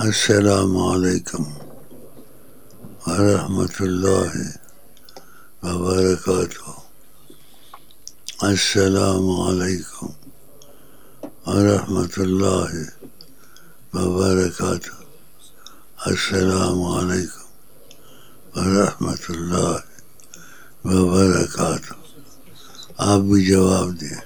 السلام علیکم ورحمۃ اللہ وبرکاتہ. السلام علیکم ورحمۃ اللہ وبرکاتہ. السلام علیکم ورحمۃ اللہ وبرکاتہ. آپ بھی جواب دیں.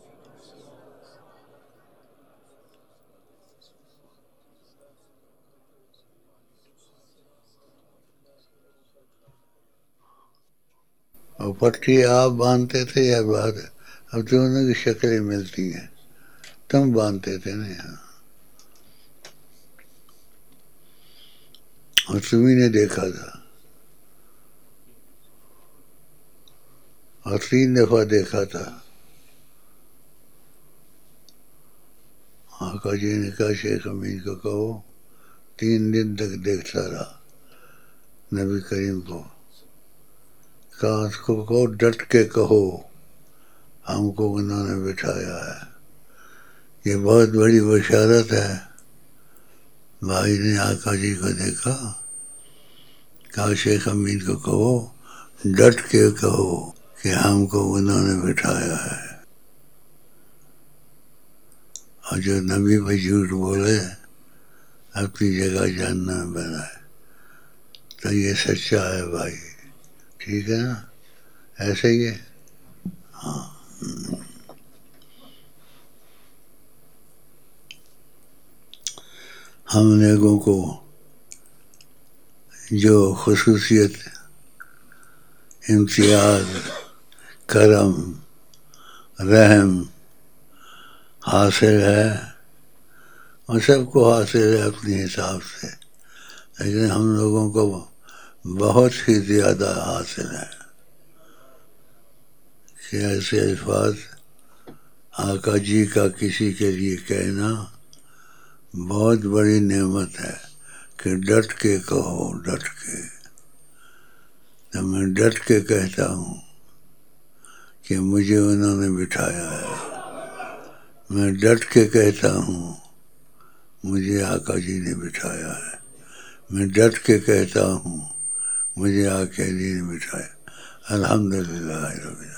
اور پٹھی آپ باندھتے تھے یا بعد؟ اب دونوں کی شکلیں ملتی ہیں. تم باندھتے تھے نا یہاں، اور تمہیں نے دیکھا تھا، اور 3 دفعہ دیکھا تھا. آقا جی نے کہا شیخ امین کو کہو 3 دن تک دیکھتا رہا نبی کریم کو. کہا اس کو کہو ڈٹ کے کہو ہم کو انہوں نے بٹھایا ہے. یہ بہت بڑی بشارت ہے. بھائی نے آقا جی کو دیکھا، کہا شیخ امین کو کہو ڈٹ کے کہو کہ ہم کو انہوں نے بٹھایا ہے. اور جو نبی پہ جھوٹ بولے اپنی جگہ جاننا بنا ہے تو یہ سچا ہے بھائی. ٹھیک ہے نا؟ ایسے ہی ہے. ہاں. ہم لوگوں کو جو خصوصیت، امتیاز، کرم، رحم حاصل ہے اور سب کو حاصل ہے اپنے حساب سے، لیکن ہم لوگوں کو بہت ہی زیادہ حاصل ہے کہ ایسے الفاظ آقا جی کا کسی کے لیے کہنا بہت بڑی نعمت ہے کہ ڈٹ کے کہو. ڈٹ کے تو میں ڈٹ کے کہتا ہوں کہ مجھے انہوں نے بٹھایا ہے. میں ڈٹ کے کہتا ہوں مجھے آقا جی نے بٹھایا ہے. میں ڈٹ کے کہتا ہوں مجھے آقا جی نے بٹھایا. الحمدللہ رب العالمین.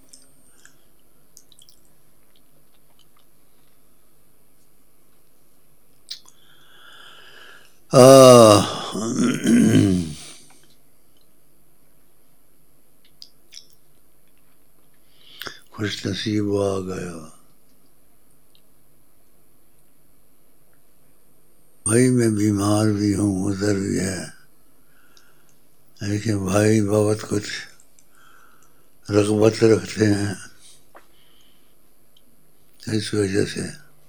خوش نصیب آ گیا. بھائی میں بیمار بھی ہوں، عذر بھی ہے، لیکن بھائی بہت کچھ رغبت رکھتے ہیں، اس وجہ سے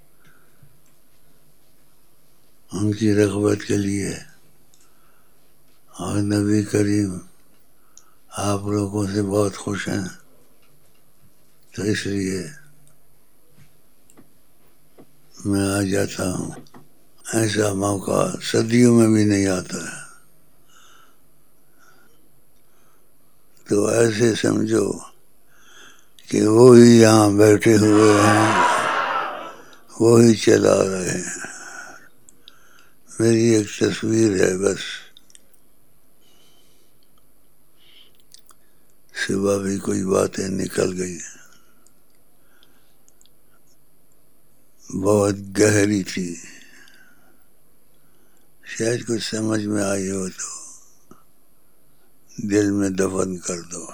ان کی رغبت کے لیے. اور نبی کریم آپ لوگوں سے بہت خوش ہیں، تو اس لیے میں آ جاتا ہوں. ایسا موقع صدیوں میں بھی نہیں آتا ہے. تو ایسے سمجھو کہ وہی یہاں بیٹھے ہوئے ہیں، وہی چلا رہے ہیں. میری ایک تصویر ہے بس. صبح بھی کوئی باتیں نکل گئی، بہت گہری تھی، شاید کچھ سمجھ میں آئی ہو تو دل میں دفن کر دو.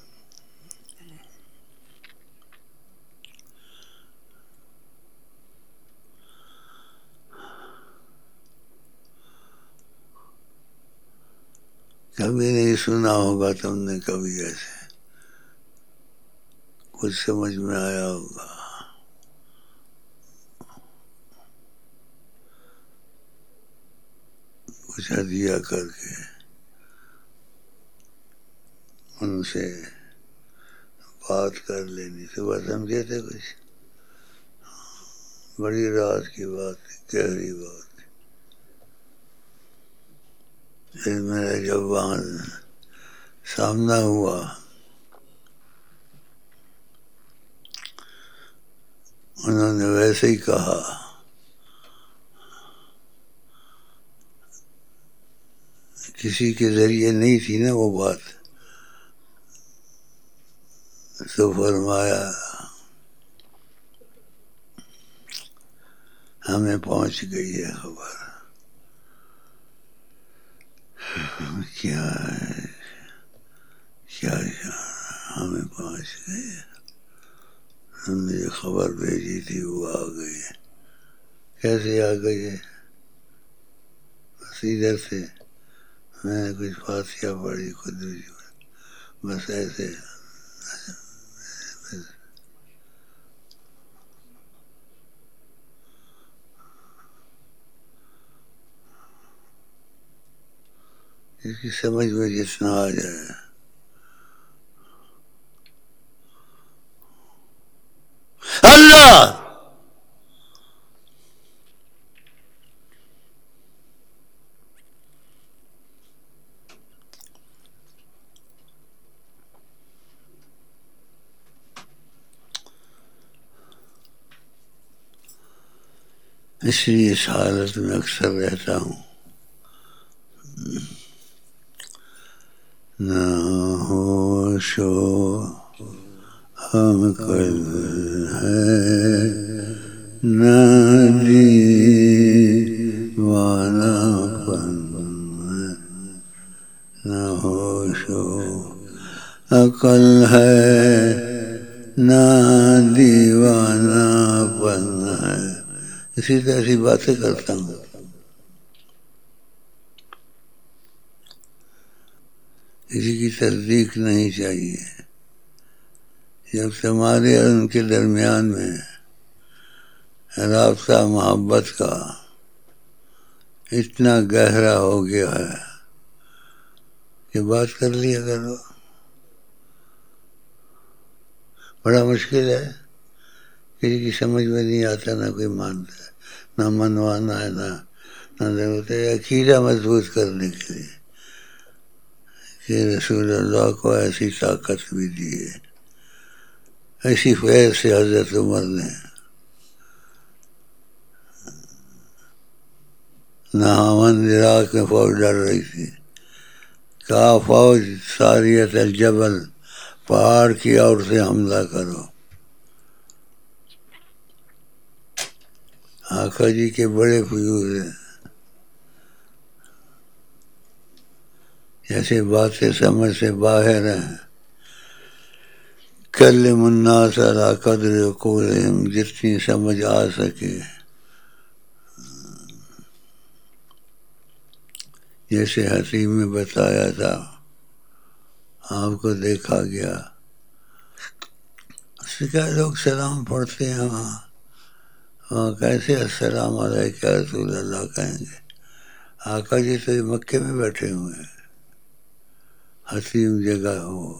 کبھی نہیں سنا ہوگا تم نے کبھی ایسے، کچھ سمجھ میں آیا ہوگا. کچھ ہدیہ کر کے ان سے بات کر لینی. صبح سمجھے تھے کچھ بڑی راز کی بات، گہری بات. پھر میرا جب وہاں سامنا ہوا انہوں نے ویسے ہی کہا کسی کے ذریعے نہیں تھی نا وہ بات، تو فرمایا ہمیں پہنچ گئی ہے خبر. کیا ہے کیا ہمیں پہنچ گئی، ہم نے جو خبر بھیجی تھی وہ آ گئی ہے. کیسے آ گئی ہے؟ بس ادھر سے میں نے کچھ فاتحہ پڑھی خود، بس ایسے. اس کی سمجھ میں جتنا آ جائے. اللہ اس لیے اس حالت میں اکثر رہتا ہوں. نہ ہوش و ہم کل ہے، نہ دیوانہ پن، نہ ہوش و عقل ہے، نہ دیوانہ پن ہے. اسی طرح ایسی باتیں کرتا ہوں. کسی کی تصدیق نہیں چاہیے. جب تمہارے اور ان کے درمیان میں رابطہ محبت کا اتنا گہرا ہو گیا ہے کہ بات کر لیا کرو. بڑا مشکل ہے، کسی کی سمجھ میں نہیں آتا، نہ کوئی مانتا ہے، نہ منوانا ہے، نہ ضرورت ہے. عقیدہ مضبوط کرنے کے لیے کہ رسول اللہ کو ایسی طاقت بھی دی ہے، ایسی فیض سے حضرت عمر نے نہاون عراق میں فوج ڈر رہی تھی، کہا فوج ساریت الجبل، پہاڑ کی اور سے حملہ کرو. آقا جی کے بڑے فیوز ہیں، جیسے باتیں سمجھ سے باہر ہیں. کلم الناس علی قدر عقولہم، جتنی سمجھ آ سکے. جیسے حتیم میں بتایا تھا، آپ کو دیکھا گیا، اس سے کیا لوگ سلام پڑھتے ہیں وہاں کیسے السلام علیکم یا رسول اللہ کہیں گے؟ آقا جی تو مکے میں بیٹھے ہوئے ہیں، حتیم جگہ ہو.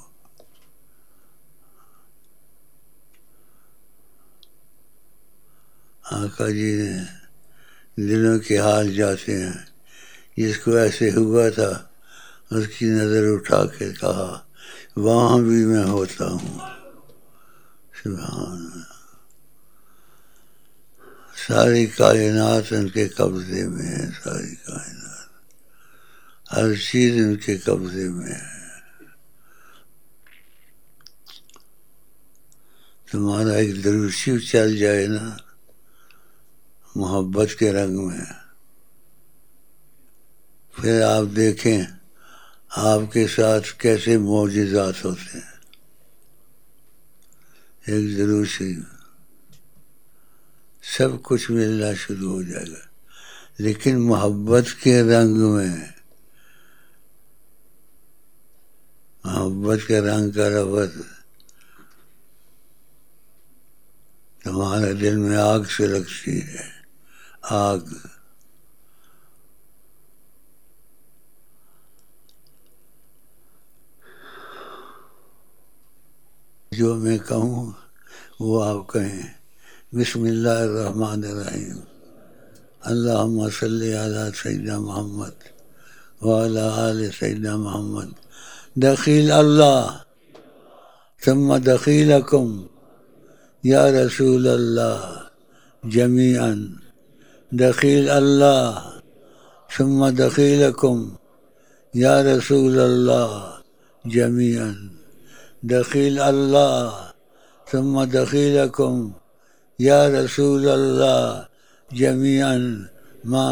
آقا جی نے دلوں کے حال جاتے ہیں. جس کو ایسے ہوا تھا اس کی نظر اٹھا کے کہا وہاں بھی میں ہوتا ہوں. سبحان اللہ. ساری کائنات ان کے قبضے میں ہے، ساری کائنات، ہر چیز ان کے قبضے میں ہے. تمہارا ایک درود شریف چل جائے نا محبت کے رنگ میں، پھر آپ دیکھیں آپ کے ساتھ کیسے معجزات ہوتے ہیں. ایک درود شریف سب کچھ ملنا شروع ہو جائے گا، لیکن محبت کے رنگ میں. محبت کے رنگ کا لفظ تمہارے دل میں آگ سے لگتی ہے، آگ. جو میں کہوں وہ آپ کہیں. بسم اللہ الرحمن الرحیم. اللہم صلی علی سیدنا محمد وعلی آل سیدنا محمد. دخیل اللہ ثم دخیلکم یا رسول اللہ جمیعاً. دخیل اللہ ثم دخیلکم یا رسول اللہ جمیعاً، دخیل اللہ ثم دخیلکم یا رسول اللہ جمیعاً، ما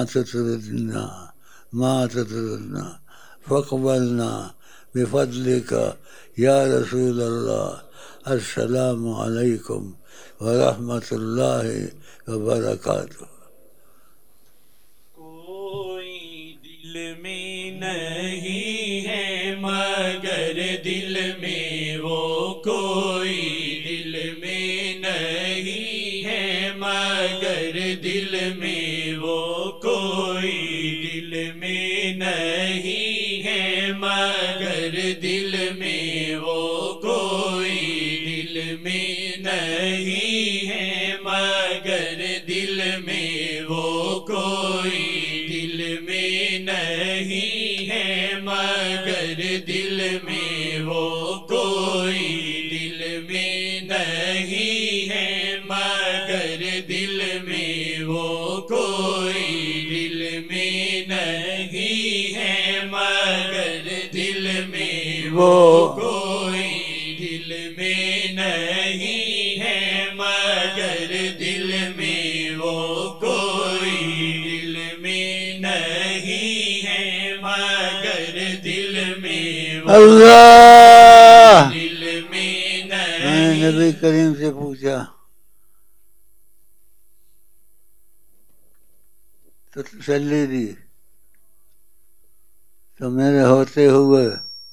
تطردنا فاقبلنا بفضلک یا رسول اللہ، السلام علیکم ورحمۃ اللہ وبرکاتہ۔ کوئی دل میں نہیں ہے مگر دل میں وہ، کوئی دل میں نہیں ہے مگر دل میں وہ، کوئی دل میں نہیں ہے مگر دل میں وہ، کوئی دل میں نہیں ہے مگر دل میں وہ، کوئی دل میں نہیں ہے مگر دل میں وہ، کوئی دل میں نہیں ہے مگر دل میں وہ، کوئی دل میں نہیں ہے مگر دل میں وہ، کوئی دل میں نہیں ہے مگر دل میں وہ، کوئی دل میں نہیں ہے مگر دل میں وہ، اللہ، دل میں میں نے نبی نہیں۔ کریم سے پوچھا تو تسلی دی، تو میرے ہوتے ہوئے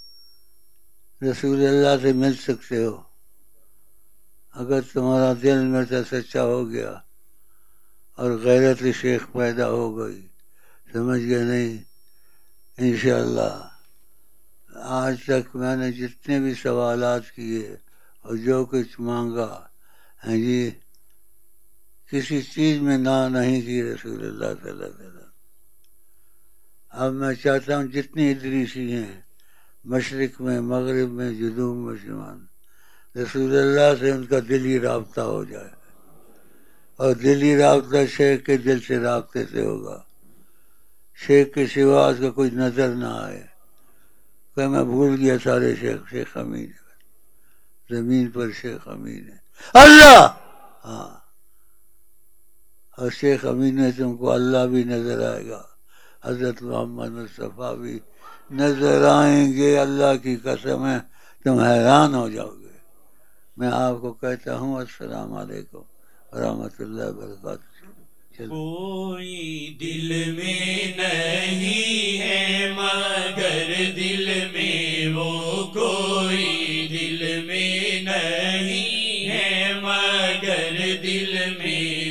رسول اللہ سے مل سکتے ہو اگر تمہارا دل میں سے سچا ہو گیا اور غیرت شیخ پیدا ہو گئی، سمجھ گئے نہیں؟ انشاءاللہ آج تک میں نے جتنے بھی سوالات کیے اور جو کچھ مانگا ہیں جی، کسی چیز میں نہ نہیں کی رسول اللہ صلی اللہ علیہ وسلم۔ اب میں چاہتا ہوں جتنی ادریسی ہیں مشرق میں، مغرب میں، جنوب میں، شمال، رسول اللہ سے ان کا دلی رابطہ ہو جائے، اور دلی رابطہ شیخ کے دل سے رابطے سے ہوگا، شیخ کے سوا اس کا کوئی نظر نہ آئے کہ میں بھول گیا سارے شیخ امین ہے، زمین پر شیخ امین ہے اللہ، ہاں، اور شیخ امین میں تم کو اللہ بھی نظر آئے گا، حضرت محمد مصطفیٰ بھی نظر آئیں گے، اللہ کی قسم ہے تم حیران ہو جاؤ گے۔ میں آپ کو کہتا ہوں السلام علیکم ورحمۃ اللہ وبرکاتہ۔ کوئی دل میں نہیں ہے مگر دل میں وہ، کوئی دل میں نہیں ہے مگر دل میں